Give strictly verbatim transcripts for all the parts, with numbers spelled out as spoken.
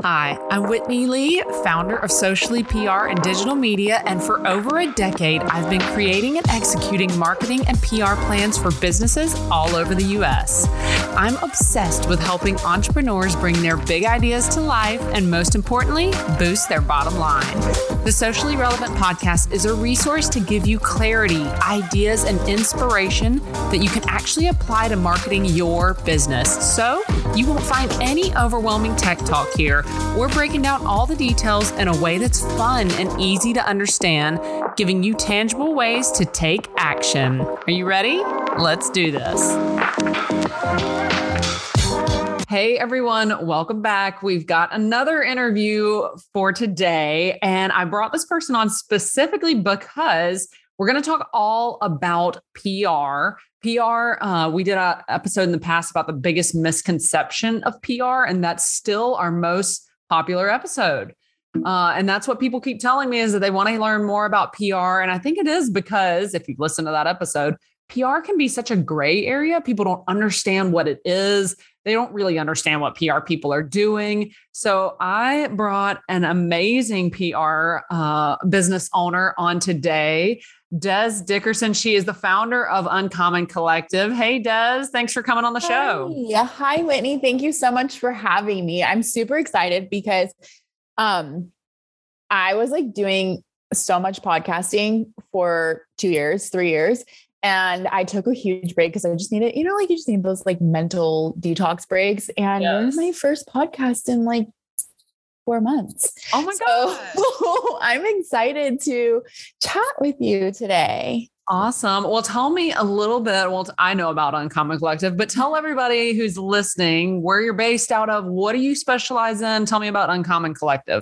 Hi, I'm Whitney Lee, founder of Socially P R and Digital Media, and for over a decade, I've been creating and executing marketing and P R plans for businesses all over the U S. I'm obsessed with helping entrepreneurs bring their big ideas to life and, most importantly, boost their bottom line. The Socially Relevant Podcast is a resource to give you clarity, ideas, and inspiration that you can actually apply to marketing your business. So you won't find any overwhelming tech talk here. We're breaking down all the details in a way that's fun and easy to understand, giving you tangible ways to take action. Are you ready? Let's do this. Hey everyone, welcome back. We've got another interview for today, and I brought this person on specifically because we're going to talk all about P R. P R, uh, we did an episode in the past about the biggest misconception of P R, and that's still our most popular episode. Uh, and that's what people keep telling me is that they want to learn more about P R. And I think it is because if you've listened to that episode, P R can be such a gray area. People don't understand what it is. They don't really understand what P R people are doing. So I brought an amazing P R uh, business owner on today, Des Dickerson. She is the founder of Uncommon Collective. Hey, Des, thanks for coming on the show. Hi. Hi, Whitney. Thank you so much for having me. I'm super excited because um, I was like doing so much podcasting for two years, three years. And I took a huge break because I just needed, you know, like you just need those like mental detox breaks. And Yes. You're my first podcast in like four months. Oh my so, God. I'm excited to chat with you today. Awesome. Well, tell me a little bit. Well, I know about Uncommon Collective, but tell everybody who's listening where you're based out of. What do you specialize in? Tell me about Uncommon Collective.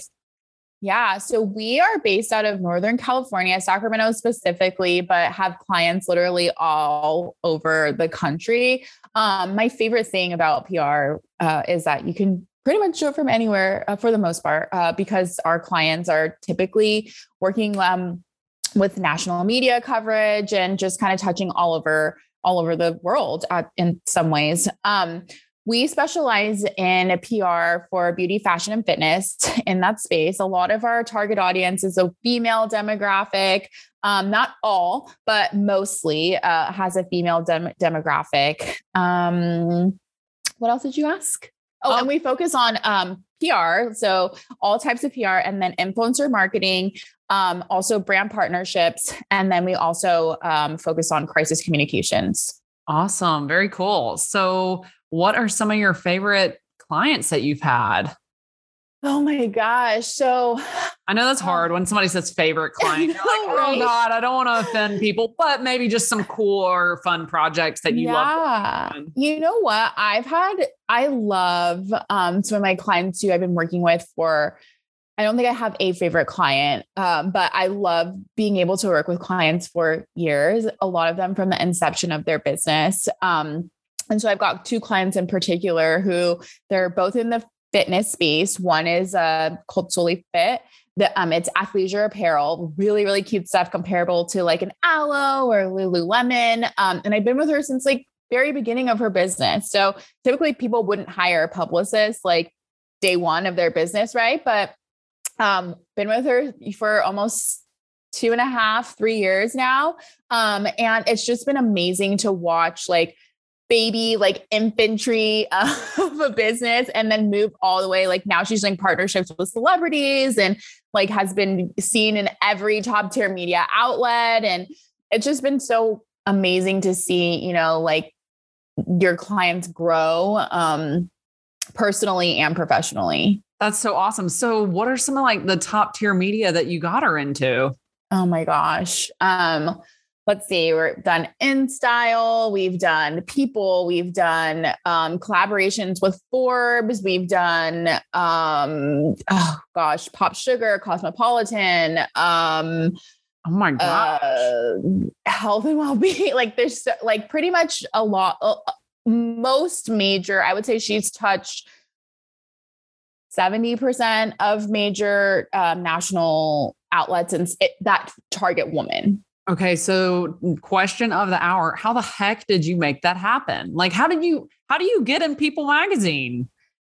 Yeah. So we are based out of Northern California, Sacramento specifically, but have clients literally all over the country. Um, my favorite thing about P R uh, is that you can pretty much do it from anywhere uh, for the most part, uh, because our clients are typically working um, with national media coverage and just kind of touching all over, all over the world uh, in some ways. Um, We specialize in P R for beauty, fashion, and fitness in that space. A lot of our target audience is a female demographic. Um, not all, but mostly uh, has a female dem- demographic. Um, what else did you ask? Oh, um, and we focus on um, P R. So all types of P R, and then influencer marketing, um, also brand partnerships. And then we also um, focus on crisis communications. Awesome. Very cool. So what are some of your favorite clients that you've had? Oh my gosh. So I know that's hard when somebody says favorite client. You're like, oh right? God, I don't want to offend people, but maybe just some cool or fun projects that you yeah. love. You know what? I've had, I love um, some of my clients who I've been working with for, I don't think I have a favorite client, um, but I love being able to work with clients for years, a lot of them from the inception of their business. Um, And so I've got two clients in particular who they're both in the fitness space. One is uh, called Solely Fit. The, um, it's athleisure apparel, really, really cute stuff comparable to like an Aloe or Lululemon. Um, and I've been with her since like very beginning of her business. So typically people wouldn't hire a publicist like day one of their business, right? But um, been with her for almost two and a half, three years now. Um, and it's just been amazing to watch like baby, like infantry of a business and then move all the way. Like now she's doing partnerships with celebrities and like has been seen in every top tier media outlet. And it's just been so amazing to see, you know, like your clients grow um, personally and professionally. That's so awesome. So what are some of like the top tier media that you got her into? Oh my gosh. Um, Let's see, we've done InStyle, we've done People, we've done um, collaborations with Forbes, we've done, um, oh gosh, Pop Sugar, Cosmopolitan, um, oh my gosh, uh, health and well-being. Like there's so, like pretty much a lot, uh, most major, I would say she's touched seventy percent of major um, national outlets and it, that target woman. Okay. So question of the hour, how the heck did you make that happen? Like, how did you, how do you get in People magazine?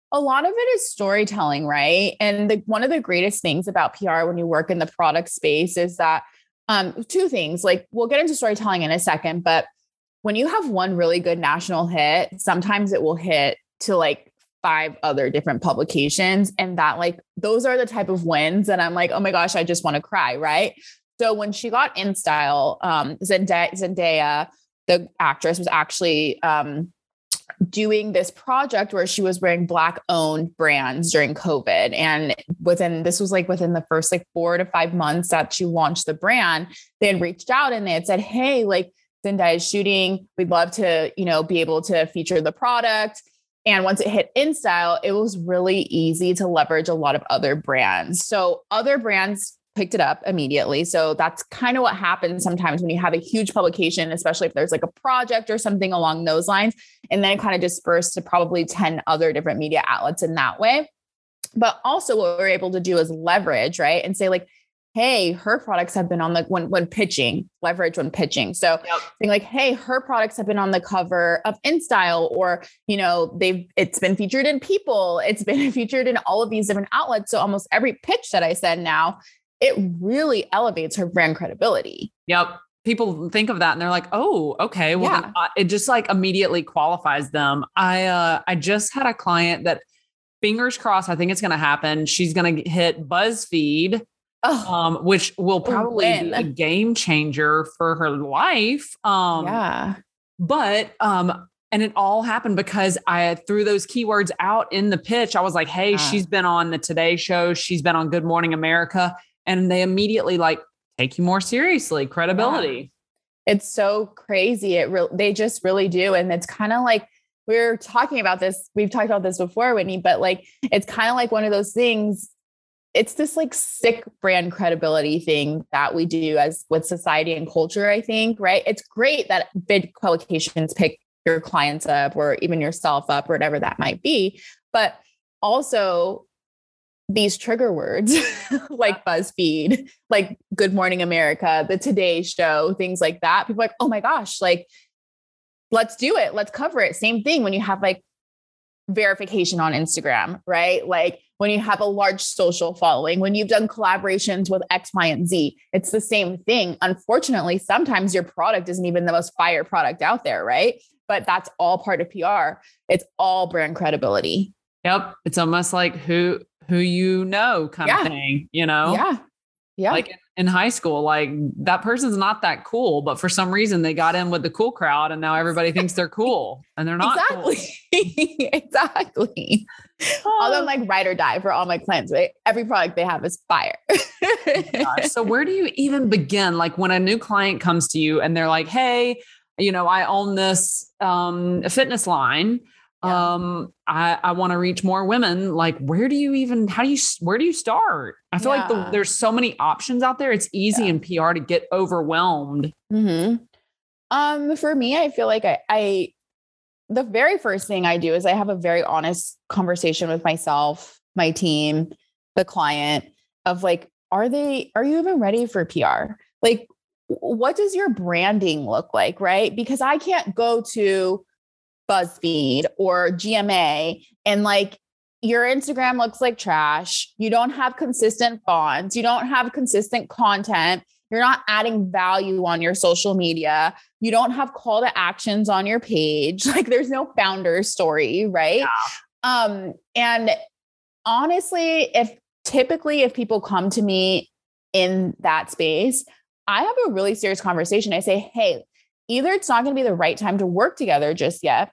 A lot of it is storytelling, right? And the, one of the greatest things about P R when you work in the product space is that um, two things, like we'll get into storytelling in a second, but when you have one really good national hit, sometimes it will hit to like five other different publications. And that like, those are the type of wins that I'm like, oh my gosh, I just want to cry. Right. So when she got InStyle, um, Zendaya, Zendaya, the actress, was actually um, doing this project where she was wearing Black owned brands during COVID. And within, this was like within the first like four to five months that she launched the brand, they had reached out and they had said, hey, like Zendaya is shooting. We'd love to, you know, be able to feature the product. And once it hit InStyle, it was really easy to leverage a lot of other brands. So other brands picked it up immediately. So that's kind of what happens sometimes when you have a huge publication, especially if there's like a project or something along those lines, and then it kind of dispersed to probably ten other different media outlets in that way. But also what we're able to do is leverage, right? And say like, hey, her products have been on the, when, when pitching, leverage when pitching. So yep. Saying like, hey, her products have been on the cover of InStyle, or, you know, they've, it's been featured in People. It's been featured in all of these different outlets. So almost every pitch that I send now, it really elevates her brand credibility. Yep. People think of that and they're like, oh, okay. Well, yeah. then, uh, it just like immediately qualifies them. I, uh, I just had a client that, fingers crossed, I think it's going to happen. She's going to hit BuzzFeed, oh, um, which will probably win. Be a game changer for her life. Um, yeah. But, um, and it all happened because I threw those keywords out in the pitch. I was like, hey, yeah. she's been on the Today Show. She's been on Good Morning America. And they immediately like take you more seriously. Credibility. Yeah. It's so crazy. It re- they just really do. And it's kind of like, we're talking about this. We've talked about this before, Whitney, but like, it's kind of like one of those things. It's this like sick brand credibility thing that we do as with society and culture, I think, right? It's great that big publications pick your clients up or even yourself up or whatever that might be. But also these trigger words like BuzzFeed, like Good Morning America, the Today Show, things like that. People are like, oh my gosh, like, let's do it. Let's cover it. Same thing when you have like verification on Instagram, right? Like when you have a large social following, when you've done collaborations with X, Y, and Z, it's the same thing. Unfortunately, sometimes your product isn't even the most fire product out there, right? But that's all part of P R. It's all brand credibility. Yep. It's almost like who, who you know kind yeah. of thing, you know? Yeah. Yeah. Like in, in high school, like that person's not that cool, but for some reason they got in with the cool crowd and now everybody thinks they're cool and they're not. Exactly. Cool. Exactly. Oh. Although I'm like ride or die for all my clients, right? Every product they have is fire. Gosh. So where do you even begin? Like when a new client comes to you and they're like, hey, you know, I own this um, fitness line. Yeah. Um, I, I want to reach more women. Like, where do you even, how do you, where do you start? I feel yeah. like the, there's so many options out there. It's easy yeah. in P R to get overwhelmed. Mm-hmm. Um, for me, I feel like I, I, the very first thing I do is I have a very honest conversation with myself, my team, the client of like, are they, are you even ready for P R? Like, what does your branding look like? Right? Because I can't go to BuzzFeed or G M A and like your Instagram looks like trash. You don't have consistent fonts. You don't have consistent content. You're not adding value on your social media. You don't have call to actions on your page. Like there's no founder story, right? Yeah. Um, and honestly, if typically if people come to me in that space, I have a really serious conversation. I say, hey, either it's not going to be the right time to work together just yet,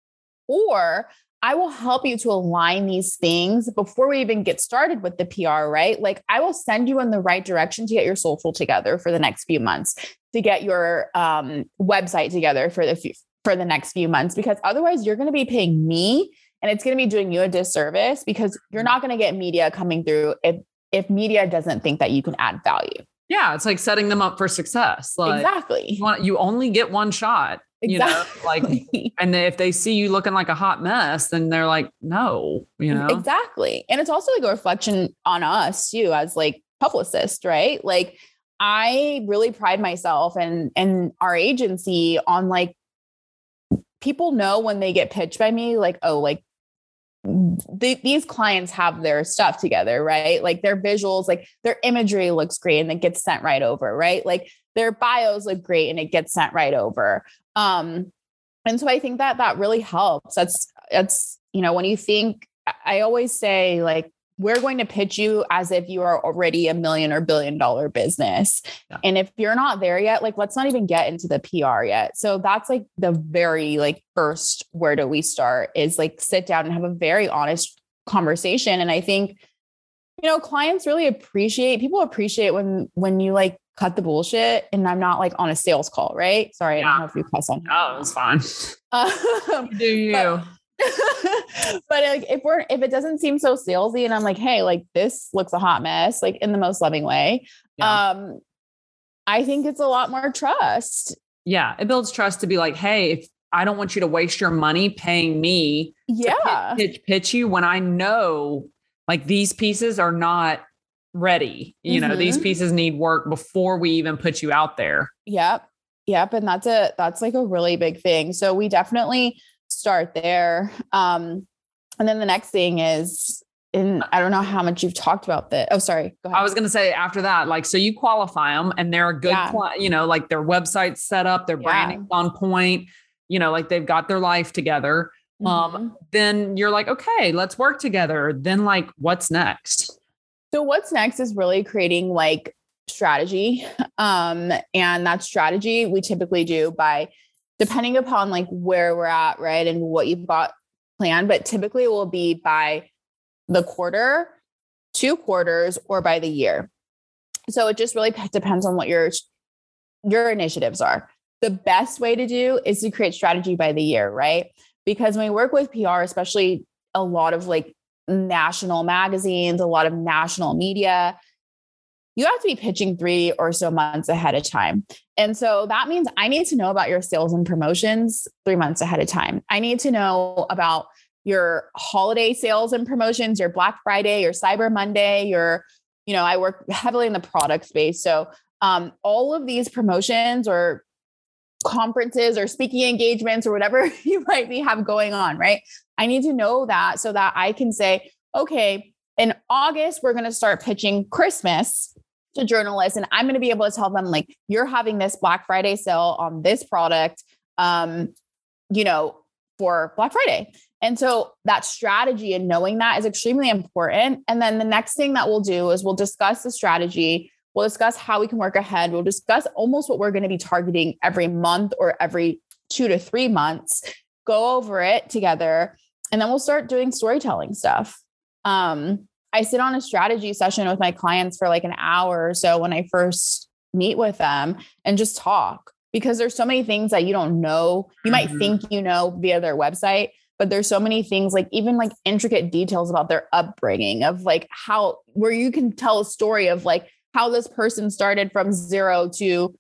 or I will help you to align these things before we even get started with the P R, right? Like I will send you in the right direction to get your social together for the next few months, to get your um, website together for the few, for the next few months, because otherwise you're going to be paying me and it's going to be doing you a disservice because you're not going to get media coming through if, if media doesn't think that you can add value. Yeah. It's like setting them up for success. Like, exactly. You, want, you only get one shot. Exactly. You know, like, and if they see you looking like a hot mess, then they're like, no, you know? Exactly. And it's also like a reflection on us too, as like publicists, right? Like I really pride myself and, and our agency on like, people know when they get pitched by me, like, oh, like the, these clients have their stuff together, right? Like their visuals, like their imagery looks great and it gets sent right over, right? Like their bios look great and it gets sent right over. Um, and so I think that that really helps. That's, that's, you know, when you think, I always say like, we're going to pitch you as if you are already a million or billion dollar business. Yeah. And if you're not there yet, like, let's not even get into the P R yet. So that's like the very like first, where do we start is like sit down and have a very honest conversation. And I think, you know, clients really appreciate, people appreciate when, when you like cut the bullshit and I'm not like on a sales call, right? Sorry. Yeah. I don't know if you cuss on. Oh, it's fine. Um, do you? But, but like, if we're, if it doesn't seem so salesy and I'm like, hey, like this looks a hot mess, like in the most loving way. Yeah. Um, I think it's a lot more trust. Yeah. It builds trust to be like, hey, if I don't want you to waste your money paying me yeah. to pitch, pitch you when I know like these pieces are not ready. You mm-hmm. know, these pieces need work before we even put you out there. Yep. Yep. And that's a, that's like a really big thing. So we definitely start there. Um, and then the next thing is, and I don't know how much you've talked about that. Oh, sorry. Go ahead. I was going to say after that, like, so you qualify them and they're a good, yeah. cli- you know, like their website's set up, their yeah. branding's on point, you know, like they've got their life together. Mm-hmm. Um, then you're like, okay, let's work together. Then like, what's next? So what's next is really creating like strategy. Um, and that strategy we typically do by depending upon like where we're at, right? And what you've got planned, but typically it will be by the quarter, two quarters, or by the year. So it just really depends on what your, your initiatives are. The best way to do is to create strategy by the year, right? Because when we work with P R, especially a lot of like national magazines, a lot of national media, you have to be pitching three or so months ahead of time. And so that means I need to know about your sales and promotions three months ahead of time. I need to know about your holiday sales and promotions, your Black Friday, your Cyber Monday, your, you know, I work heavily in the product space. So um, all of these promotions or conferences or speaking engagements or whatever you might be have going on, right? I need to know that so that I can say, okay, in August, we're going to start pitching Christmas to journalists. And I'm going to be able to tell them like, you're having this Black Friday sale on this product, um, you know, for Black Friday. And so that strategy and knowing that is extremely important. And then the next thing that we'll do is we'll discuss the strategy. We'll discuss how we can work ahead. We'll discuss almost what we're going to be targeting every month or every two to three months, go over it together. And then we'll start doing storytelling stuff. Um, I sit on a strategy session with my clients for like an hour or so when I first meet with them and just talk, because there's so many things that you don't know. You might mm-hmm. think you know via their website, but there's so many things like even like intricate details about their upbringing of like how, where you can tell a story of like how this person started from zero to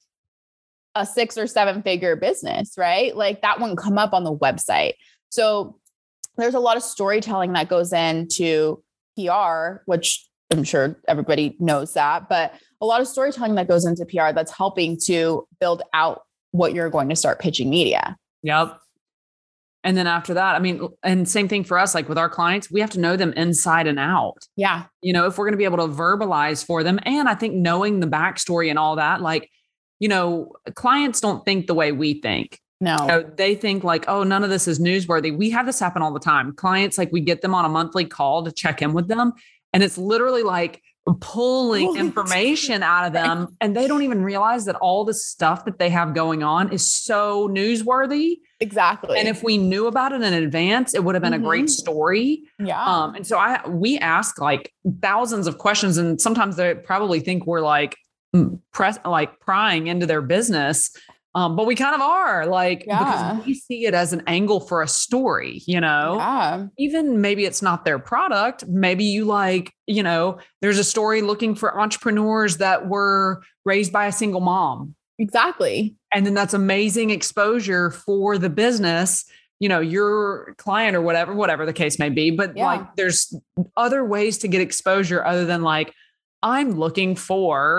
a six or seven figure business, right? Like that wouldn't come up on the website. So there's a lot of storytelling that goes into P R, which I'm sure everybody knows that, but a lot of storytelling that goes into P R that's helping to build out what you're going to start pitching media. Yep. And then after that, I mean, and same thing for us, like with our clients, we have to know them inside and out. Yeah. You know, if we're going to be able to verbalize for them. And I think knowing the backstory and all that, like, you know, clients don't think the way we think. No, you know, they think like, oh, none of this is newsworthy. We have this happen all the time. Clients, like we get them on a monthly call to check in with them. And it's literally like pulling information out of them. And they don't even realize that all the stuff that they have going on is so newsworthy. Exactly. And if we knew about it in advance, it would have been mm-hmm. a great story. Yeah. Um, and so I, we ask like thousands of questions, and sometimes they probably think we're like press, like prying into their business. Um, but we kind of are like, yeah. because we see it as an angle for a story, you know, yeah. even maybe it's not their product. Maybe you like, you know, there's a story looking for entrepreneurs that were raised by a single mom. Exactly. And then that's amazing exposure for the business, you know, your client or whatever, whatever the case may be. But yeah. like, there's other ways to get exposure other than like, I'm looking for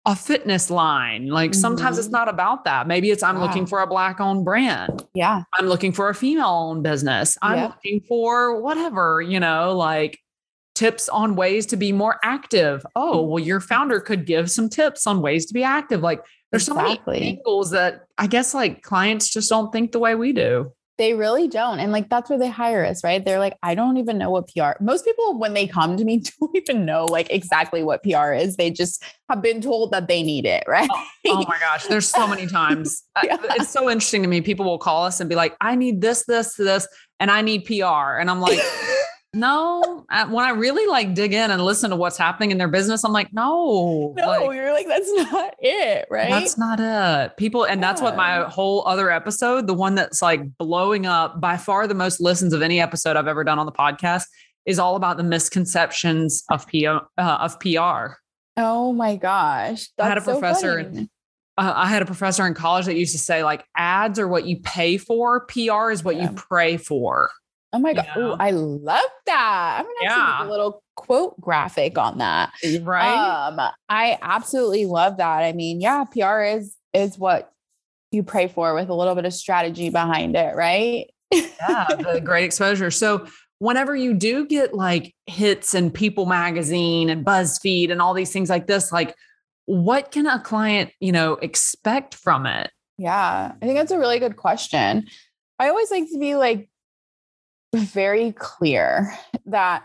a fitness line. Like sometimes Mhm. it's not about that. Maybe it's, I'm Yeah. looking for a Black owned brand. Yeah. I'm looking for a female owned business. I'm Yep. looking for whatever, you know, like tips on ways to be more active. Oh, well, your founder could give some tips on ways to be active. Like there's so Exactly. many angles that I guess like clients just don't think the way we do. They really don't. And like, that's where they hire us, right? They're like, I don't even know what P R, most people, when they come to me, don't even know like exactly what P R is. They just have been told that they need it. Right. Oh, oh my gosh. There's so many times. Yeah. I, it's so interesting to me. People will call us and be like, I need this, this, this, and I need P R. And I'm like, no, when I really like dig in and listen to what's happening in their business, I'm like, no, no, like, you're like, that's not it. Right. That's not it. People. And yeah. That's what my whole other episode, the one that's like blowing up by far the most listens of any episode I've ever done on the podcast, is all about the misconceptions of P R, uh, of P R. Oh my gosh. That's I had a so professor, funny. uh, I had a professor in college that used to say like ads are what you pay for. P R is what Yeah. you pray for. Oh my God. You know? Ooh, I love that. I'm going to Yeah. make a little quote graphic on that. Right. Um, I absolutely love that. I mean, yeah, P R is, is what you pray for with a little bit of strategy behind it. Right. Yeah. The great exposure. So whenever you do get like hits in People Magazine and BuzzFeed and all these things like this, like what can a client, you know, expect from it? Yeah. I think that's a really good question. I always like to be like, very clear that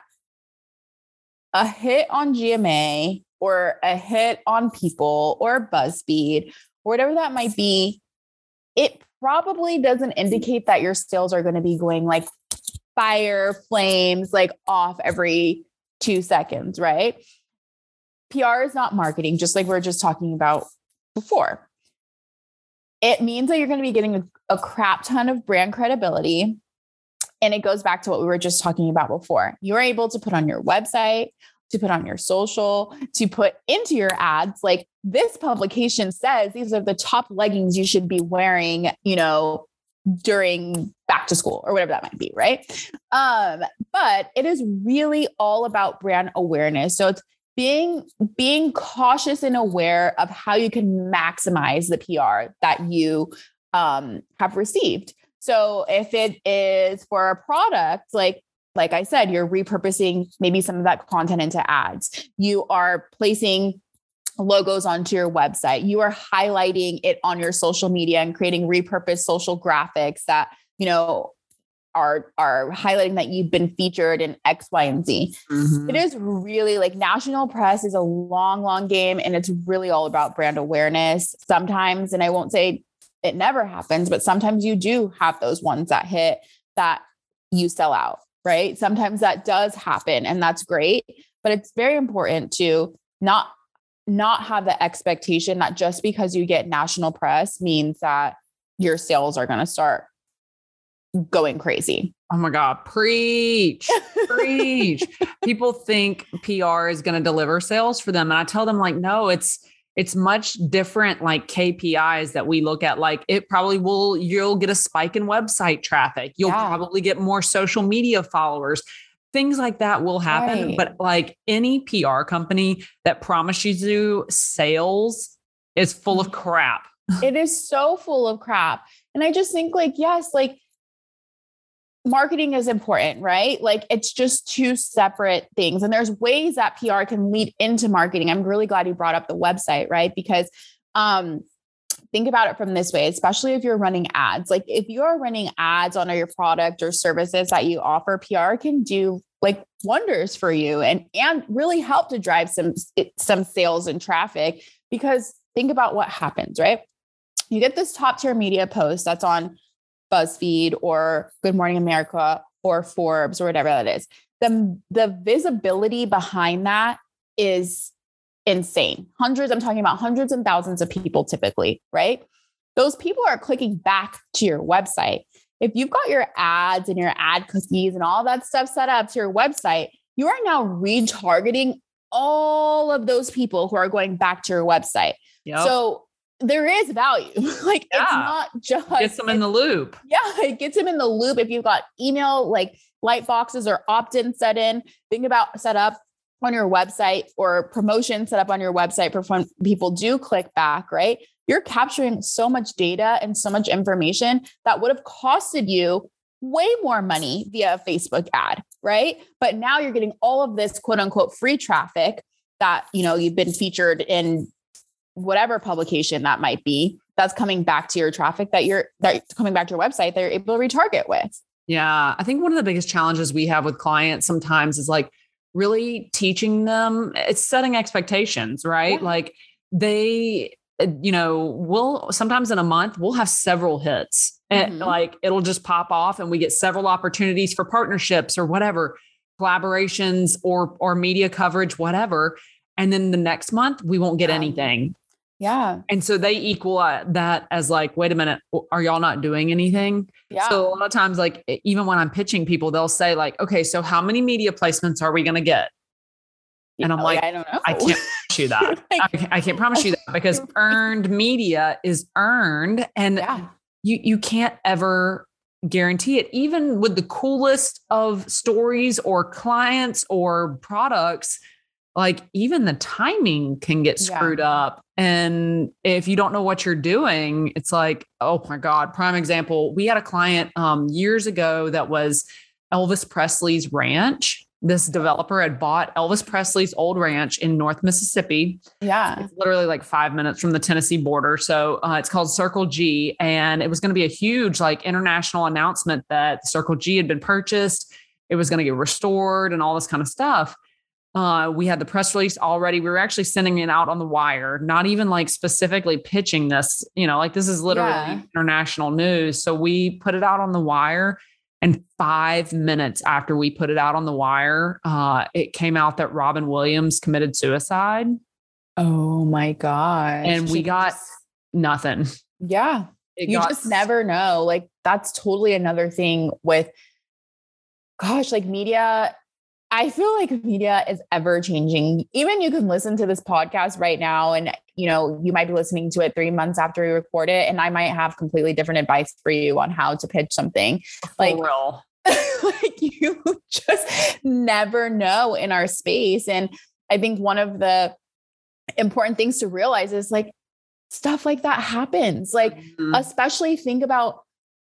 a hit on G M A or a hit on People or BuzzFeed or whatever that might be, it probably doesn't indicate that your sales are going to be going like fire flames, like off every two seconds, right? P R is not marketing, just like we we're just talking about before. It means that you're going to be getting a, a crap ton of brand credibility. And it goes back to what we were just talking about before. You're able to put on your website, to put on your social, to put into your ads. Like this publication says, these are the top leggings you should be wearing, you know, during back to school or whatever that might be. Right. Um, but it is really all about brand awareness. So it's being, being cautious and aware of how you can maximize the P R that you um, have received. So if it is for a product, like, like I said, you're repurposing maybe some of that content into ads. You are placing logos onto your website. You are highlighting it on your social media and creating repurposed social graphics that, you know, are, are highlighting that you've been featured in X, Y, and Z. Mm-hmm. It is really like national press is a long, long game. And it's really all about brand awareness sometimes. And I won't say it never happens, but sometimes you do have those ones that hit that you sell out, right? Sometimes that does happen and that's great, but it's very important to not, not have the expectation that just because you get national press means that your sales are going to start going crazy. Oh my God. Preach, preach. People think P R is going to deliver sales for them. And I tell them like, no, it's, It's much different, like K P Is that we look at. Like it probably will, you'll get a spike in website traffic. You'll yeah. probably get more social media followers. Things like that will happen. Right. But like any P R company that promises you sales is full of crap. It is so full of crap. And I just think like, yes, like marketing is important, right? Like it's just two separate things. And there's ways that P R can lead into marketing. I'm really glad you brought up the website, right? Because um, think about it from this way, especially if you're running ads. Like if you're running ads on your product or services that you offer, P R can do like wonders for you and, and really help to drive some, some sales and traffic. Because think about what happens, right? You get this top tier media post that's on BuzzFeed or Good Morning America or Forbes or whatever that is. The, the visibility behind that is insane. Hundreds, I'm talking about hundreds and thousands of people typically, right? Those people are clicking back to your website. If you've got your ads and your ad cookies and all that stuff set up to your website, you are now retargeting all of those people who are going back to your website. Yep. So there is value. Like yeah. It's not just gets them in the loop. Yeah. It gets them in the loop. If you've got email, like light boxes or opt-in set in, think about set up, on your website or promotion set up on your website for when people do click back, right? You're capturing so much data and so much information that would have costed you way more money via a Facebook ad, right? But now you're getting all of this quote unquote free traffic that, you know, you've been featured in whatever publication that might be, that's coming back to your traffic that you're that's coming back to your website that you're able to retarget with. Yeah. I think one of the biggest challenges we have with clients sometimes is like really teaching them, it's setting expectations, right? Yeah. Like they, you know, we'll sometimes in a month, we'll have several hits and mm-hmm. like it'll just pop off and we get several opportunities for partnerships or whatever, collaborations or, or media coverage, whatever. And then the next month we won't get yeah. anything. Yeah. And so they equal uh, that as like, wait a minute, are y'all not doing anything? Yeah. So a lot of times, like, even when I'm pitching people, they'll say like, okay, so how many media placements are we going to get? Yeah, and I'm like, I don't know. I can't promise you that. I, I can't promise you that because earned media is earned and yeah. you, you can't ever guarantee it. Even with the coolest of stories or clients or products, like even the timing can get screwed yeah. up. And if you don't know what you're doing, it's like, oh my God, prime example. We had a client um, years ago that was Elvis Presley's ranch. This developer had bought Elvis Presley's old ranch in North Mississippi. Yeah. It's literally like five minutes from the Tennessee border. So uh, it's called Circle G. And it was going to be a huge like international announcement that Circle G had been purchased. It was going to get restored and all this kind of stuff. Uh, we had the press release already. We were actually sending it out on the wire, not even like specifically pitching this, you know, like this is literally yeah. international news. So we put it out on the wire and five minutes after we put it out on the wire, uh, it came out that Robin Williams committed suicide. Oh my gosh. And we got nothing. Yeah. It you got, just never know. Like that's totally another thing with, gosh, like media. I feel like media is ever changing. Even you can listen to this podcast right now and, you know, you might be listening to it three months after we record it. And I might have completely different advice for you on how to pitch something. For like, real. like you just never know in our space. And I think one of the important things to realize is like stuff like that happens. Like, mm-hmm. especially think about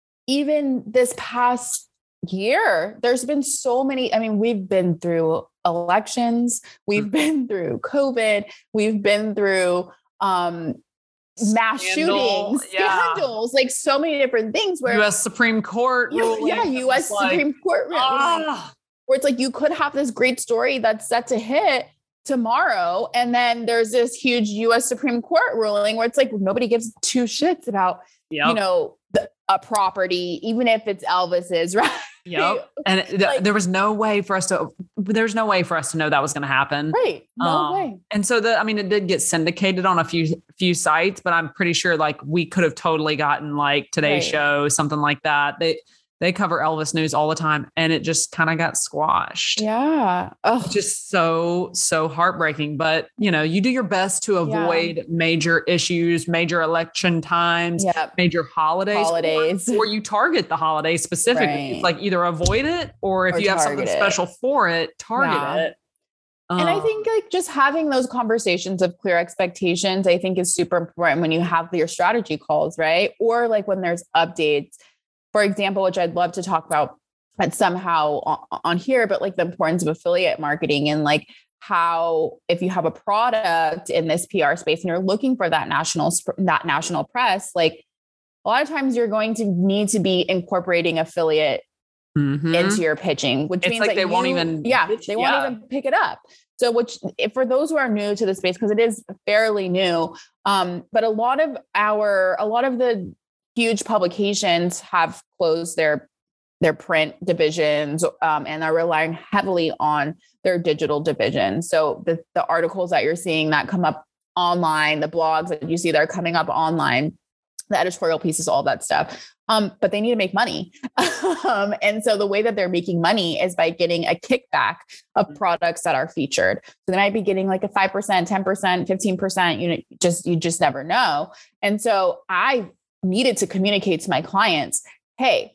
even this past year, there's been so many, I mean, we've been through elections, we've mm-hmm. been through COVID, we've been through um, mass Scandal, shootings, yeah. scandals, like so many different things where U S Supreme Court. You, yeah, U S Supreme like, Court. Ah. Where it's like, you could have this great story that's set to hit tomorrow. And then there's this huge U S Supreme Court ruling where it's like, nobody gives two shits about, yep. you know, the, a property, even if it's Elvis's, right? Yep. And th- like, there was no way for us to, there's no way for us to know that was going to happen. Right. No um, way. And so the, I mean, it did get syndicated on a few, few sites, but I'm pretty sure like we could have totally gotten like Today's right. Show, something like that. They, they cover Elvis news all the time and it just kind of got squashed. Yeah. Oh, just so, so heartbreaking, but you know, you do your best to avoid yeah. major issues, major election times, yep. major holidays, holidays, or, or you target the holidays specifically. Right. It's like either avoid it or if or you have something it. special for it, target yeah. it. And I think like just having those conversations of clear expectations, I think is super important when you have your strategy calls, right? Or like when there's updates. For example, which I'd love to talk about but somehow on, on here, but like the importance of affiliate marketing and like how, if you have a product in this P R space and you're looking for that national, that national press, like a lot of times you're going to need to be incorporating affiliate mm-hmm. into your pitching, which it's means like that they you, won't even, yeah, they won't yeah. even pick it up. So which if for those who are new to the space, because it is fairly new, um, but a lot of our, a lot of the huge publications have closed their their print divisions um, and are relying heavily on their digital division. So the, the articles that you're seeing that come up online, the blogs that you see that are coming up online, the editorial pieces, all that stuff. Um, but they need to make money. um, and so the way that they're making money is by getting a kickback of products that are featured. So they might be getting like a five percent, ten percent, fifteen percent, you know, just, you just never know. And so I needed to communicate to my clients, hey,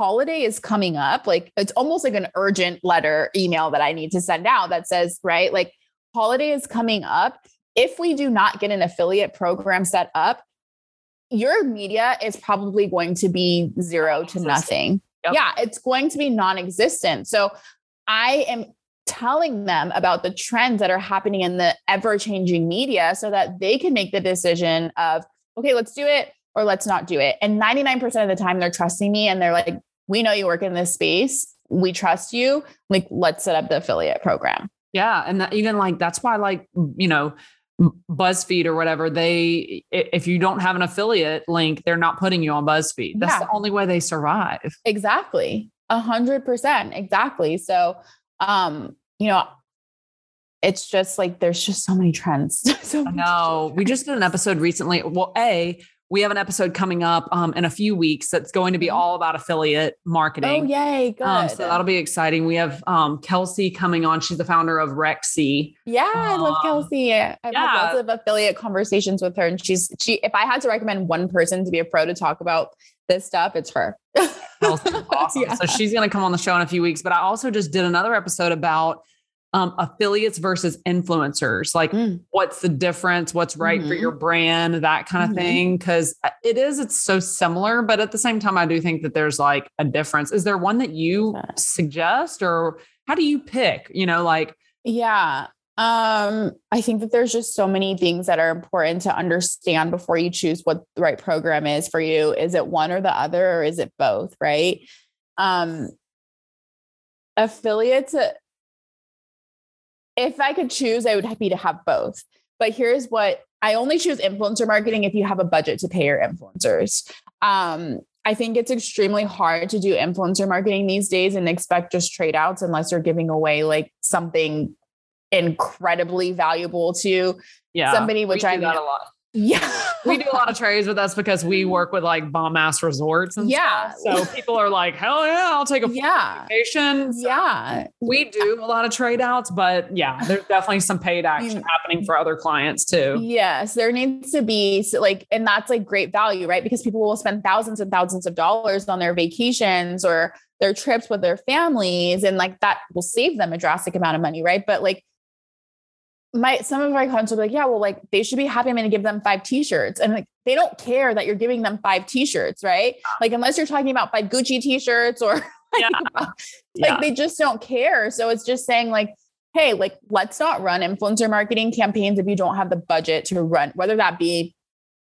holiday is coming up. Like it's almost like an urgent letter email that I need to send out that says, right, like holiday is coming up. If we do not get an affiliate program set up, your media is probably going to be zero to nothing. Yep. Yeah, it's going to be non-existent. So I am telling them about the trends that are happening in the ever-changing media so that they can make the decision of, okay, let's do it or let's not do it. And ninety-nine percent of the time they're trusting me and they're like, we know you work in this space. We trust you. Like, let's set up the affiliate program. Yeah. And that, even like, that's why like, you know, BuzzFeed or whatever, they, if you don't have an affiliate link, they're not putting you on BuzzFeed. That's yeah. the only way they survive. Exactly. A hundred percent. Exactly. So, um, you know, it's just like, there's just so many trends. so I know. We just did an episode recently. Well, A, we have an episode coming up um, in a few weeks that's going to be all about affiliate marketing. Oh, yay. Good. Um, so that'll be exciting. We have um, Kelsey coming on. She's the founder of Rexy. Yeah, I love um, Kelsey. I've yeah. had lots of affiliate conversations with her. And she's, she, if I had to recommend one person to be a pro to talk about this stuff, it's her. Kelsey's awesome. Yeah. So she's going to come on the show in a few weeks. But I also just did another episode about Um, affiliates versus influencers, like mm. what's the difference, what's right mm-hmm. for your brand, that kind of mm-hmm. thing. Cause it is, it's so similar, but at the same time, I do think that there's like a difference. Is there one that you yeah. suggest or how do you pick, you know, like, yeah. Um, I think that there's just so many things that are important to understand before you choose what the right program is for you. Is it one or the other, or is it both? Right. Um, affiliates, if I could choose, I would be to have both. But here's what I only choose influencer marketing if you have a budget to pay your influencers. Um, I think it's extremely hard to do influencer marketing these days and expect just trade outs unless you're giving away like something incredibly valuable to yeah, somebody, which I got a lot. Yeah. We do a lot of trades, but that's because we work with like bomb ass resorts and yeah. stuff. So people are like, hell yeah, I'll take a yeah. vacation. So yeah. We do a lot of trade outs, but yeah, there's definitely some paid action happening for other clients too. Yes. There needs to be like, and that's like great value, right? Because people will spend thousands and thousands of dollars on their vacations or their trips with their families. And like that will save them a drastic amount of money. Right. But like, my, some of my clients will be like, yeah, well, like they should be happy I'm going to give them five t-shirts. And like, they don't care that you're giving them five t-shirts, right? Like, unless you're talking about five Gucci t-shirts or like, yeah. like yeah. they just don't care. So it's just saying like, hey, like, let's not run influencer marketing campaigns if you don't have the budget to run, whether that be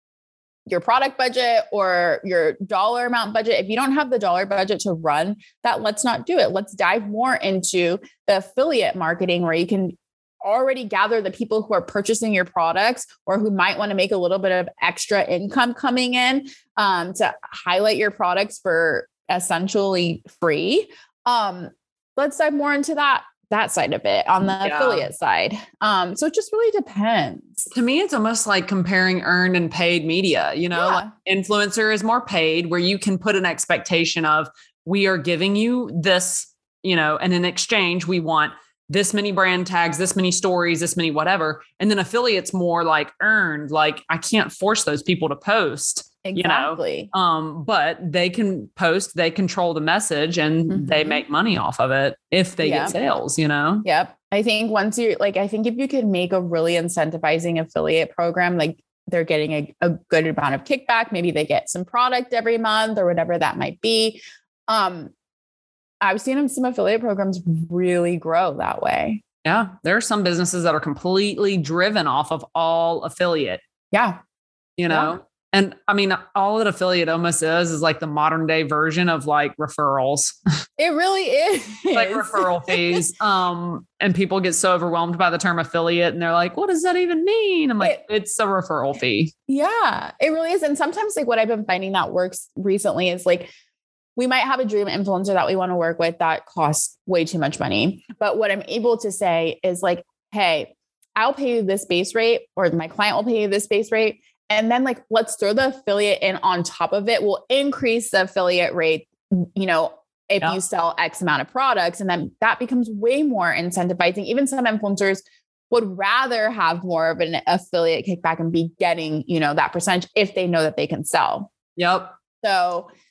your product budget or your dollar amount budget. If you don't have the dollar budget to run that, let's not do it. Let's dive more into the affiliate marketing where you can already gather the people who are purchasing your products or who might want to make a little bit of extra income coming in um, to highlight your products for essentially free. Um, let's dive more into that, that side of it on the yeah. affiliate side. Um, so it just really depends. To me, it's almost like comparing earned and paid media, you know, yeah. like influencer is more paid where you can put an expectation of, we are giving you this, you know, and in exchange, we want this many brand tags, this many stories, this many whatever. And then affiliates more like earned, like I can't force those people to post, exactly. you know, um, but they can post, they control the message and mm-hmm. they make money off of it if they yep. get sales, you know? Yep. I think once you like, I think if you could make a really incentivizing affiliate program, like they're getting a, a good amount of kickback, maybe they get some product every month or whatever that might be. Um, I've seen some affiliate programs really grow that way. Yeah. There are some businesses that are completely driven off of all affiliate. Yeah. You know, yeah. and I mean, all that affiliate almost is, is like the modern day version of like referrals. It really is. Like referral fees. Um, and people get so overwhelmed by the term affiliate and they're like, what does that even mean? I'm like, it, it's a referral fee. Yeah, it really is. And sometimes like what I've been finding that works recently is like, we might have a dream influencer that we want to work with that costs way too much money. But what I'm able to say is like, hey, I'll pay you this base rate, or my client will pay you this base rate. And then like, let's throw the affiliate in on top of it. We'll increase the affiliate rate, you know, if yeah. you sell X amount of products. And then that becomes way more incentivizing. Even some influencers would rather have more of an affiliate kickback and be getting, you know, that percentage if they know that they can sell. Yep. So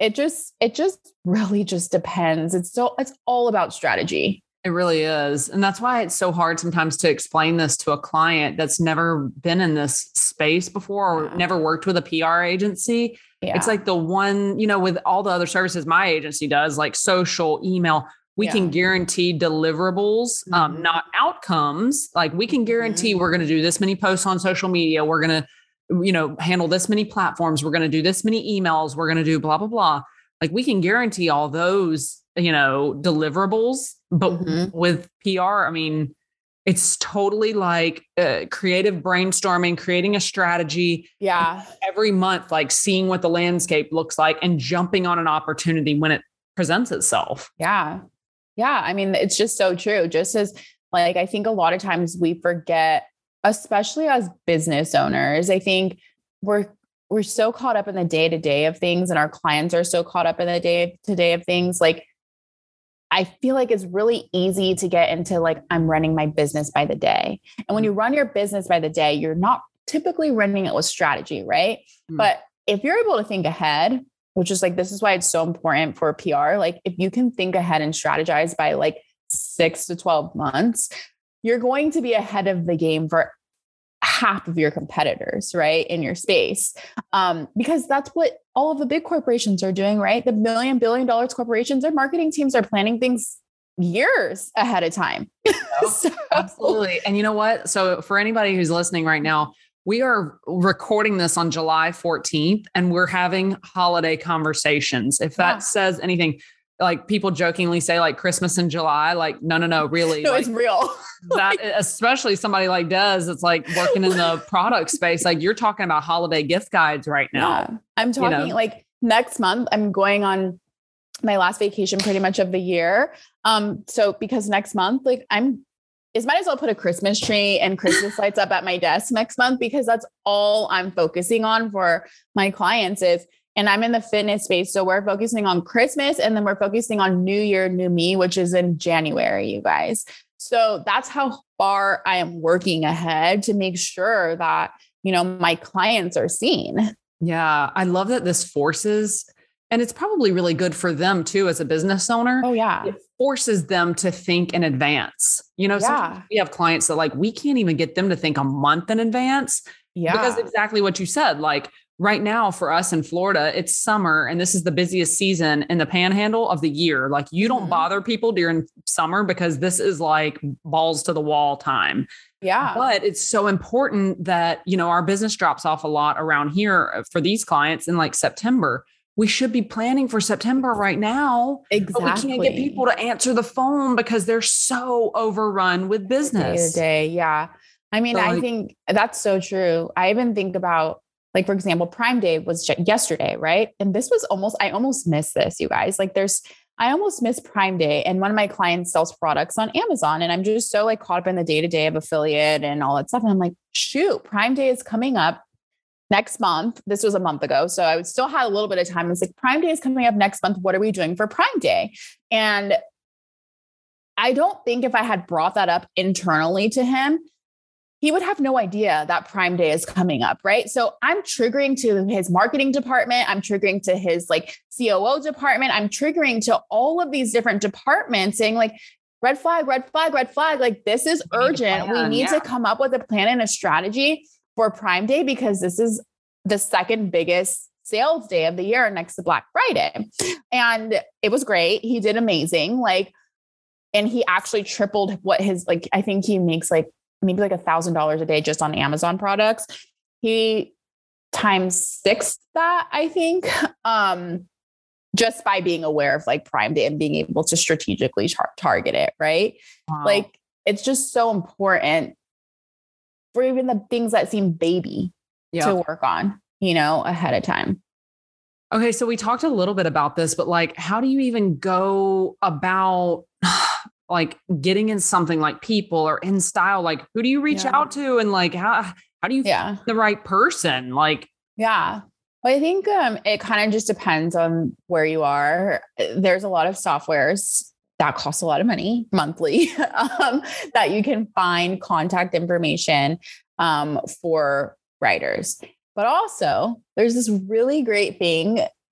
it just, it just really just depends. It's so, it's all about strategy. It really is. And that's why it's so hard sometimes to explain this to a client that's never been in this space before or Yeah. never worked with a P R agency. Yeah. It's like the one, you know, with all the other services my agency does, like social, email, we Yeah. can guarantee deliverables, um, Mhm. not outcomes. Like we can guarantee Mhm. we're going to do this many posts on social media. We're going to, you know, handle this many platforms. We're going to do this many emails. We're going to do blah, blah, blah. Like we can guarantee all those, you know, deliverables, but Mhm. with P R, I mean, it's totally like uh, creative brainstorming, creating a strategy Yeah. every month, like seeing what the landscape looks like and jumping on an opportunity when it presents itself. Yeah. Yeah. I mean, it's just so true. Just as like, I think a lot of times we forget, especially as business owners, I think we're, we're so caught up in the day to day of things and our clients are so caught up in the day to day of things. Like, I feel like it's really easy to get into like, I'm running my business by the day. And when you run your business by the day, you're not typically running it with strategy, right? Mm. But if you're able to think ahead, which is like, this is why it's so important for P R. Like if you can think ahead and strategize by like six to twelve months, you're going to be ahead of the game for half of your competitors, right? In your space. Um, because that's what all of the big corporations are doing, right? The million, billion dollars corporations, their marketing teams are planning things years ahead of time. So, absolutely. And you know what? So for anybody who's listening right now, we are recording this on July fourteenth and we're having holiday conversations. If that Yeah. says anything, like people jokingly say like Christmas in July, like, no, no, no, really. No, like, it's real. that, especially somebody like Des, it's like working in the product space. Like you're talking about holiday gift guides right now. Yeah. I'm talking you know? like next month, I'm going on my last vacation pretty much of the year. Um, so because next month, like I'm, is might as well put a Christmas tree and Christmas lights up at my desk next month, because that's all I'm focusing on for my clients is, and I'm in the fitness space. So we're focusing on Christmas and then we're focusing on New Year, New Me, which is in January, you guys. So that's how far I am working ahead to make sure that, you know, my clients are seen. Yeah. I love that this forces, and it's probably really good for them too, as a business owner. Oh yeah. It forces them to think in advance. You know, sometimes Yeah. we have clients that like, we can't even get them to think a month in advance. Yeah. Because exactly what you said, like right now for us in Florida, it's summer and this is the busiest season in the panhandle of the year. Like you don't Mhm. bother people during summer because this is like balls to the wall time. Yeah. But it's so important that, you know, our business drops off a lot around here for these clients in like September. We should be planning for September right now. Exactly. But we can't get people to answer the phone because they're so overrun with business. Day to day. Yeah. I mean, So, I like- think that's so true. I even think about, like, for example, Prime Day was ju- yesterday, right? And this was almost, I almost missed this, you guys. Like there's, I almost missed Prime Day. And one of my clients sells products on Amazon. And I'm just so like caught up in the day to day of affiliate and all that stuff. And I'm like, shoot, Prime Day is coming up next month. This was a month ago. So I would still have a little bit of time. It's like Prime Day is coming up next month. What are we doing for Prime Day? And I don't think if I had brought that up internally to him, he would have no idea that Prime Day is coming up, right? So I'm triggering to his marketing department. I'm triggering to his like C O O department. I'm triggering to all of these different departments saying like, red flag, red flag, red flag. Like this is We need a urgent. plan, We need yeah. to come up with a plan and a strategy for Prime Day because this is the second biggest sales day of the year next to Black Friday. And it was great. He did amazing. Like, and he actually tripled what his, like, I think he makes like maybe like a thousand dollars a day just on Amazon products. He times six that, I think, um, just by being aware of like Prime Day and being able to strategically tar- target it. Right. Wow. Like, it's just so important for even the things that seem baby Yeah. to work on, you know, ahead of time. Okay. So we talked a little bit about this, but like, how do you even go about like getting in something like People or InStyle? Like, who do you reach Yeah. out to? And like, how, how do you Yeah. find the right person? Like, Yeah. Well, I think um, it kind of just depends on where you are. There's a lot of softwares that cost a lot of money monthly um, that you can find contact information um, for writers. But also there's this really great thing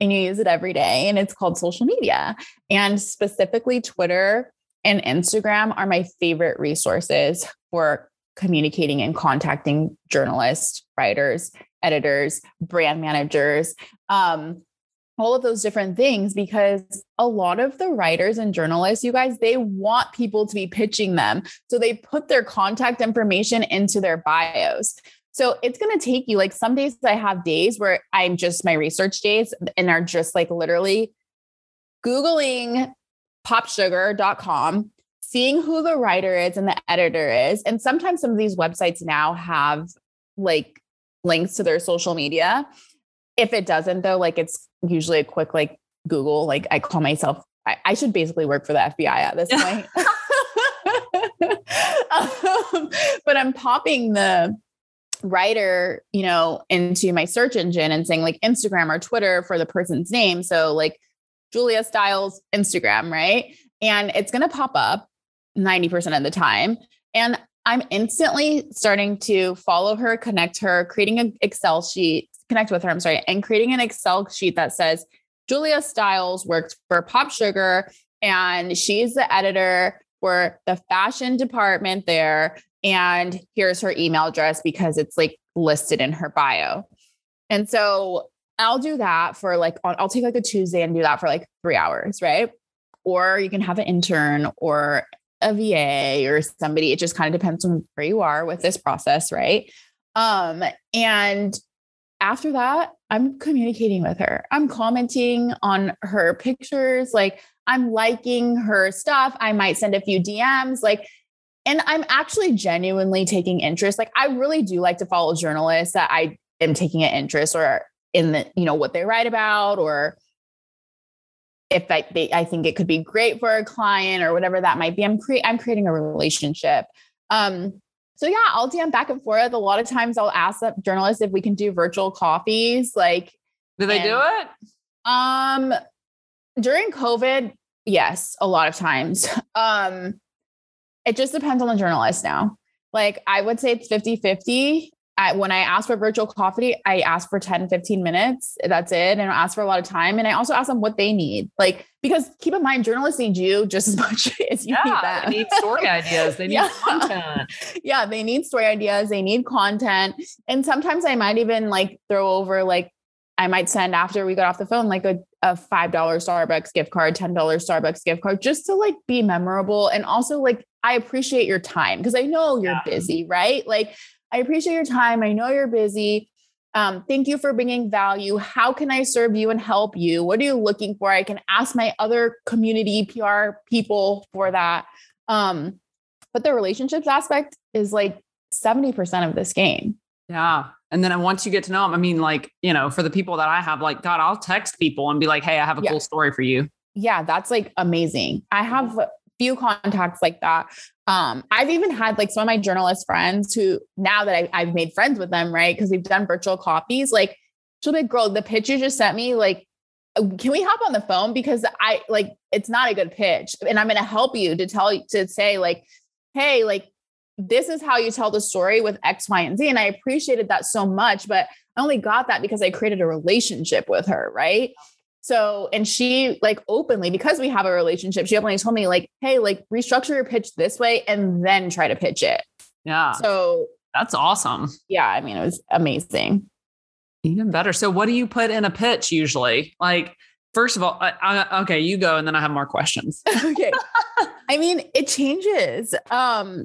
and you use it every day, and it's called social media. And specifically Twitter and Instagram are my favorite resources for communicating and contacting journalists, writers, editors, brand managers, um, all of those different things, because a lot of the writers and journalists, you guys, they want people to be pitching them. So they put their contact information into their bios. So it's going to take you, like, some days I have days where I'm just my research days and are just like literally Googling pop sugar dot com, seeing who the writer is and the editor is. And sometimes some of these websites now have like links to their social media. If it doesn't though, like it's usually a quick, like Google, like I call myself, I, I should basically work for the F B I at this point. um, but I'm popping the writer, you know, into my search engine and saying like Instagram or Twitter for the person's name. So like Julia Stiles Instagram, right? And it's going to pop up ninety percent of the time. And I'm instantly starting to follow her, connect her, creating an Excel sheet, connect with her, I'm sorry, and creating an Excel sheet that says Julia Stiles works for Pop Sugar and she's the editor for the fashion department there. And here's her email address because it's like listed in her bio. And so I'll do that for like, I'll take like a Tuesday and do that for like three hours, right? Or you can have an intern or a V A or somebody. It just kind of depends on where you are with this process, right? Um, and after that, I'm communicating with her. I'm commenting on her pictures. Like I'm liking her stuff. I might send a few D Ms, like, and I'm actually genuinely taking interest. Like I really do like to follow journalists that I am taking an interest or in the, you know, what they write about, or if I, they, I think it could be great for a client or whatever that might be. I'm cre- I'm creating a relationship. Um, so yeah, I'll D M back and forth. A lot of times I'll ask the journalists if we can do virtual coffees. Like, do they and, do it? Um, during COVID, yes, a lot of times. Um, it just depends on the journalist now. Like I would say it's fifty fifty. I, when I ask for virtual coffee, I ask for ten, fifteen minutes. That's it. And I ask for a lot of time. And I also ask them what they need. Like, because keep in mind, journalists need you just as much as you yeah, need them. They need story ideas. They need yeah. content. Yeah. They need story ideas. They need content. And sometimes I might even like throw over, like I might send after we got off the phone, like a, a five dollars Starbucks gift card, ten dollars Starbucks gift card, just to like be memorable. And also like, I appreciate your time because I know you're yeah. busy, right? Like, I appreciate your time. I know you're busy. Um, thank you for bringing value. How can I serve you and help you? What are you looking for? I can ask my other community P R people for that. Um, but the relationships aspect is like seventy percent of this game. Yeah. And then once you get to know them, I mean, like, you know, for the people that I have, like, God, I'll text people and be like, hey, I have a yeah. cool story for you. Yeah. That's like amazing. I have few contacts like that. Um, I've even had like some of my journalist friends who now that I, I've made friends with them, right? Because we've done virtual coffees, like she'll be like, girl, the pitch you just sent me, like, can we hop on the phone? Because I like, it's not a good pitch. And I'm going to help you to tell you to say like, hey, like, this is how you tell the story with X, Y, and Z. And I appreciated that so much, but I only got that because I created a relationship with her. Right. So, and she like openly, because we have a relationship, she openly told me like, hey, like restructure your pitch this way and then try to pitch it. Yeah. So that's awesome. Yeah. I mean, it was amazing. Even better. So what do you put in a pitch usually? Like, first of all, I, I, okay, you go, and then I have more questions. Okay. I mean, it changes. Um,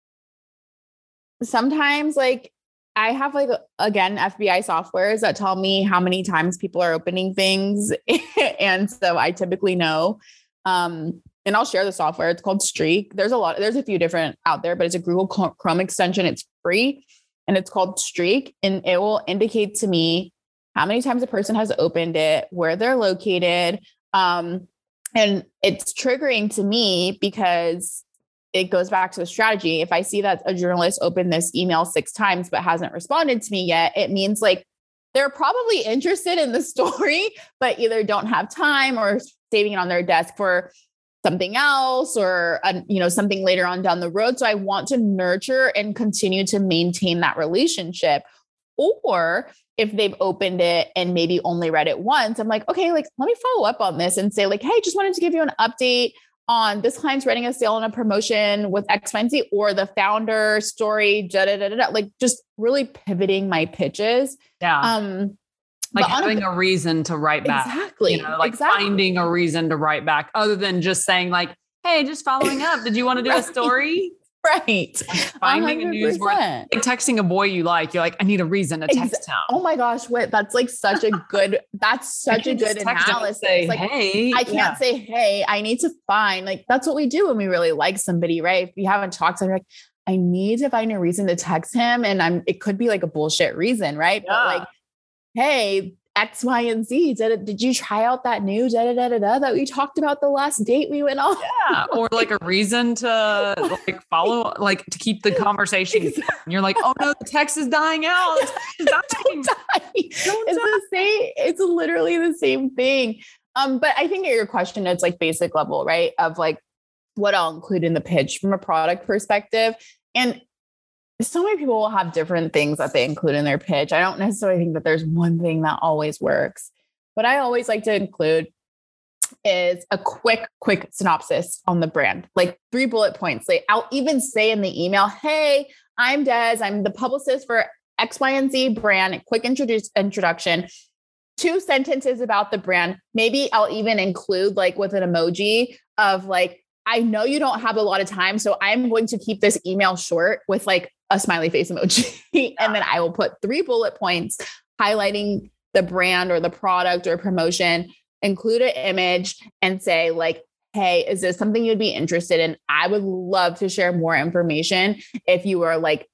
sometimes like, I have like, again, F B I softwares that tell me how many times people are opening things. And so I typically know, um, and I'll share the software. It's called Streak. There's a lot, there's a few different out there, but it's a Google Chrome extension. It's free and it's called Streak, and it will indicate to me how many times a person has opened it, where they're located. Um, and it's triggering to me because it goes back to the strategy. If I see that a journalist opened this email six times, but hasn't responded to me yet, it means like they're probably interested in the story, but either don't have time or saving it on their desk for something else or, uh, you know, something later on down the road. So I want to nurture and continue to maintain that relationship. Or if they've opened it and maybe only read it once, I'm like, okay, like, let me follow up on this and say like, hey, just wanted to give you an update on this client's running a sale and a promotion with X, Y, and Z, or the founder story, da, da, da, da, da, like just really pivoting my pitches. Yeah. Um, like having a, a reason to write back. Exactly. You know, like exactly. finding a reason to write back other than just saying like, hey, just following up. Did you want to do right. a story? Right. Finding a newsworthy, like texting a boy you like, you're like, I need a reason to text Ex- him. Oh my gosh. Wait, that's like such a good, that's such a good analysis. Say, like, hey, I can't yeah. say, hey, I need to find, like, that's what we do when we really like somebody, right? If we haven't talked to them, like, I need to find a reason to text him. And I'm, it could be like a bullshit reason, right? Yeah. But like, hey, X, Y, and Z. Did, did you try out that new da, da, da, da, da, that we talked about the last date we went on? Yeah. Or like a reason to like follow, like to keep the conversation. Exactly. You're like, oh no, the text is dying out. It's dying. Don't die. Don't it's die. the same. It's literally the same thing. Um, but I think at your question, it's like basic level, right? Of like what I'll include in the pitch from a product perspective. And so many people will have different things that they include in their pitch. I don't necessarily think that there's one thing that always works. What I always like to include is a quick, quick synopsis on the brand, like three bullet points. Like I'll even say in the email, hey, I'm Des. I'm the publicist for X, Y, and Z brand. Quick introduce introduction. Two sentences about the brand. Maybe I'll even include like with an emoji of like, I know you don't have a lot of time, so I'm going to keep this email short with like a smiley face emoji. And then I will put three bullet points highlighting the brand or the product or promotion, include an image and say like, hey, is this something you'd be interested in? I would love to share more information if you are like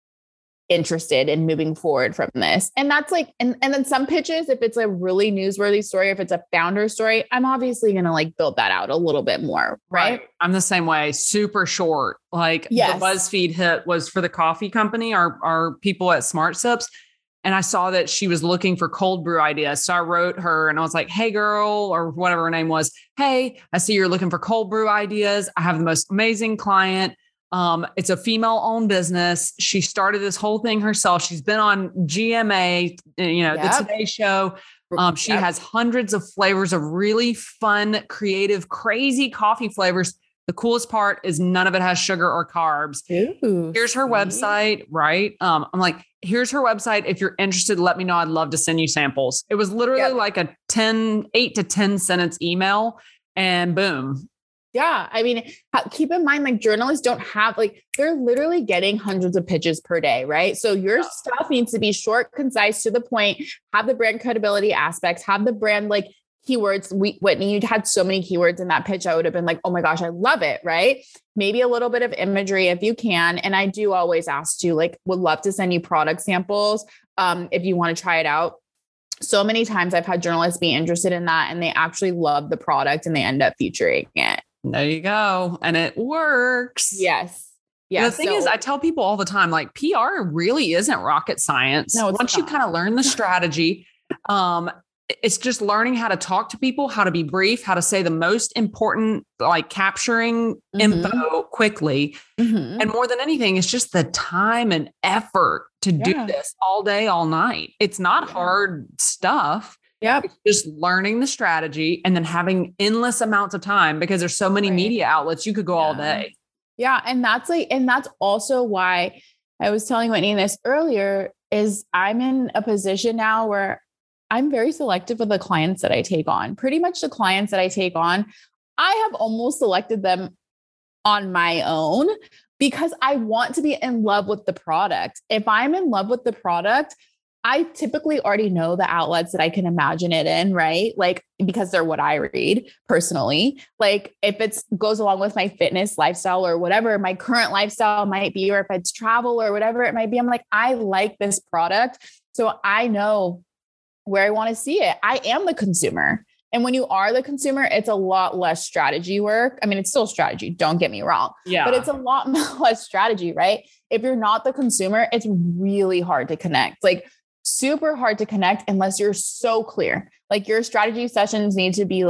interested in moving forward from this. And that's like, and, and then some pitches, if it's a really newsworthy story, if it's a founder story, I'm obviously going to like build that out a little bit more. Right. right. I'm the same way. Super short. Like yes. the BuzzFeed hit was for the coffee company, our, our people at Smart Sips. And I saw that she was looking for cold brew ideas. So I wrote her and I was like, hey girl, or whatever her name was. Hey, I see you're looking for cold brew ideas. I have the most amazing client. Um, it's a female owned business. She started this whole thing herself. She's been on G M A, you know, yep. the Today Show. Um, she yep. has hundreds of flavors of really fun, creative, crazy coffee flavors. The coolest part is none of it has sugar or carbs. Ooh, here's her sweet. website, right? Um, I'm like, here's her website. If you're interested, let me know. I'd love to send you samples. It was literally yep. like a ten, eight to ten sentence email and boom. Yeah. I mean, keep in mind, like journalists don't have, like, they're literally getting hundreds of pitches per day, right? So your yeah. stuff needs to be short, concise, to the point, have the brand credibility aspects, have the brand like keywords. We, Whitney, you'd had so many keywords in that pitch. I would have been like, oh my gosh, I love it. Right. Maybe a little bit of imagery if you can. And I do always ask you, like, would love to send you product samples um, if you want to try it out. So many times I've had journalists be interested in that and they actually love the product and they end up featuring it. There you go. And it works. Yes. Yeah. The thing so, is, I tell people all the time, like P R really isn't rocket science. No, it's Once not. you kind of learn the strategy, um, it's just learning how to talk to people, how to be brief, how to say the most important, like capturing mm-hmm. info quickly. Mm-hmm. And more than anything, it's just the time and effort to yeah. do this all day, all night. It's not yeah. hard stuff. Yeah. Just learning the strategy and then having endless amounts of time because there's so many right. media outlets. You could go yeah. all day. Yeah. And that's like, and that's also why I was telling Whitney this earlier is I'm in a position now where I'm very selective with the clients that I take on. Pretty much the clients that I take on, I have almost selected them on my own because I want to be in love with the product. If I'm in love with the product, I typically already know the outlets that I can imagine it in, right? Like, because they're what I read personally. Like if it goes along with my fitness lifestyle or whatever my current lifestyle might be, or if it's travel or whatever it might be, I'm like, I like this product. So I know where I want to see it. I am the consumer. And when you are the consumer, it's a lot less strategy work. I mean, it's still strategy, don't get me wrong, yeah. but it's a lot less strategy, right? If you're not the consumer, it's really hard to connect. Like, super hard to connect unless you're so clear. Like your strategy sessions need to be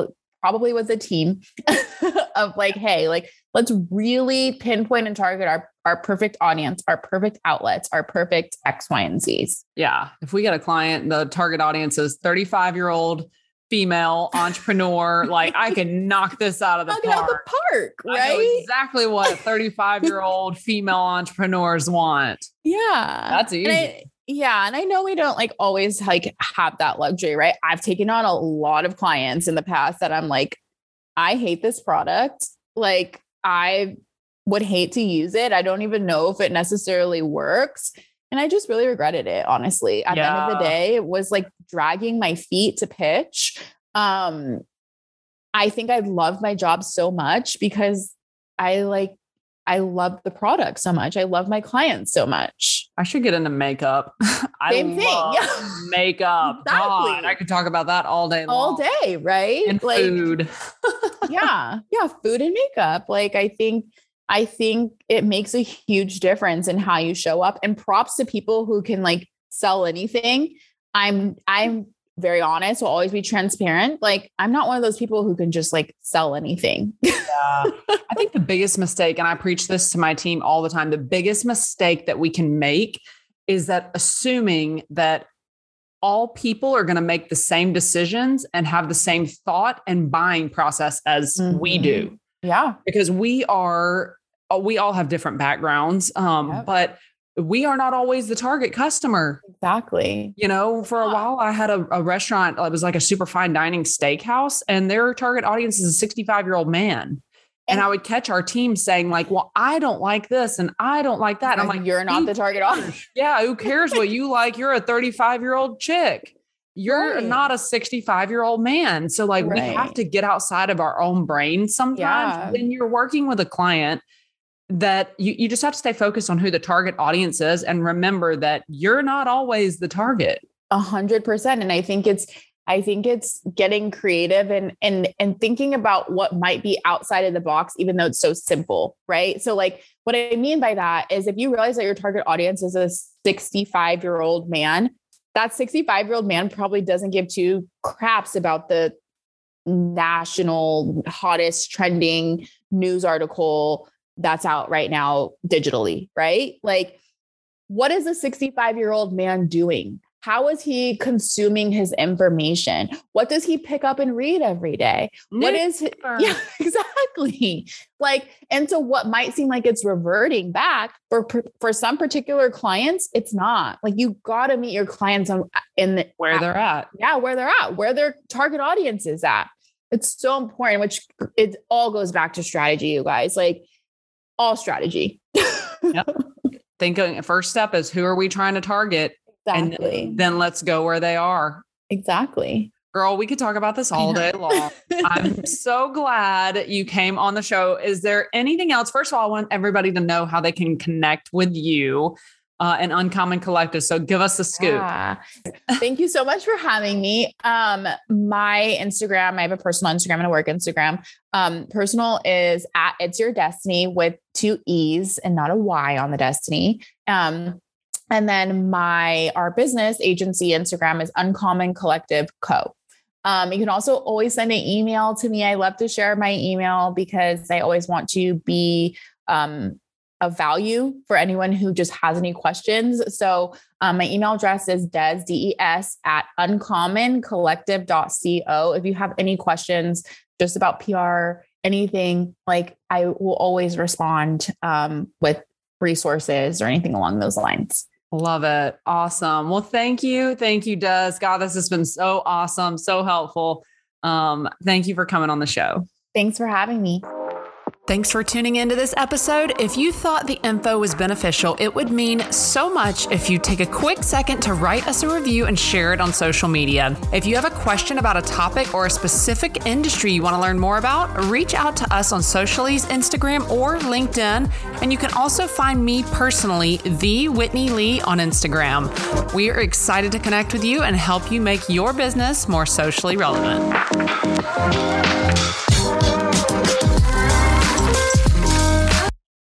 probably was a team of like, hey, like, let's really pinpoint and target our, our perfect audience, our perfect outlets, our perfect X, Y, and Z's. Yeah. If we get a client, the target audience is thirty-five year old female entrepreneur, like I can knock this out of the knock park. It out the park, right? I know exactly what thirty-five year old female entrepreneurs want. Yeah. That's easy. And I, yeah. And I know we don't like always like have that luxury, right? I've taken on a lot of clients in the past that I'm like, I hate this product. Like I would hate to use it. I don't even know if it necessarily works. And I just really regretted it, honestly. At yeah. the end of the day, it was like dragging my feet to pitch. Um, I think I love my job so much because I like, I love the product so much. I love my clients so much. I should get into makeup. I Same thing. love Yeah. makeup. Exactly. God, I could talk about that all day long. All day, right? And like, food. yeah. Yeah. Food and makeup. Like, I think, I think it makes a huge difference in how you show up, and props to people who can like sell anything. I'm, I'm very honest. Will always be transparent. Like I'm not one of those people who can just like sell anything. Yeah. I think the biggest mistake, and I preach this to my team all the time, the biggest mistake that we can make is that assuming that all people are going to make the same decisions and have the same thought and buying process as mm-hmm. we do. Yeah. Because we are, we all have different backgrounds, um, yep. but we are not always the target customer. Exactly. You know, for a while I had a, a restaurant. It was like a super fine dining steakhouse, and their target audience is a sixty-five year old man. And, and I would catch our team saying like, well, I don't like this and I don't like that. And I'm like, you're not the target audience. Yeah. Who cares what you like? You're a thirty-five year old chick. You're right. not a sixty-five year old man. So like right. we have to get outside of our own brain sometimes yeah. when you're working with a client, that you, you just have to stay focused on who the target audience is and remember that you're not always the target. A hundred percent. And I think it's, I think it's getting creative and, and, and thinking about what might be outside of the box, even though it's so simple, right? So like, what I mean by that is if you realize that your target audience is a sixty-five year old man, that sixty-five year old man probably doesn't give two craps about the national hottest trending news article that's out right now digitally, right? Like, what is a sixty-five year old man doing? How is he consuming his information? What does he pick up and read every day? What is, his, yeah, exactly. Like, and so what might seem like it's reverting back for, for some particular clients, it's not. Like, you got to meet your clients on, in the, where at, they're at. Yeah. Where they're at, where their target audience is at. It's so important, which it all goes back to strategy, you guys, like all strategy. Yep. Thinking first step is who are we trying to target? Exactly. And then let's go where they are. Exactly. Girl, we could talk about this all day long. I'm so glad you came on the show. Is there anything else? First of all, I want everybody to know how they can connect with you uh, and Uncommon Collective. So give us the scoop. Yeah. Thank you so much for having me. Um, my Instagram, I have a personal Instagram and a work Instagram. Um, personal is at It's Your Destiny with two E's and not a Y on the Destiny. Um, And then my, our business agency Instagram is Uncommon Collective Co. Um, you can also always send an email to me. I love to share my email because I always want to be um, of value for anyone who just has any questions. So um, my email address is des, D E S at uncommon collective dot co. If you have any questions just about P R, anything, like I will always respond um, with resources or anything along those lines. Love it. Awesome. Well, thank you. Thank you, Des. God, this has been so awesome. So helpful. Um, thank you for coming on the show. Thanks for having me. Thanks for tuning into this episode. If you thought the info was beneficial, it would mean so much if you take a quick second to write us a review and share it on social media. If you have a question about a topic or a specific industry you want to learn more about, reach out to us on Socially's Instagram or LinkedIn. And you can also find me personally, The Whitney Lee, on Instagram. We are excited to connect with you and help you make your business more socially relevant.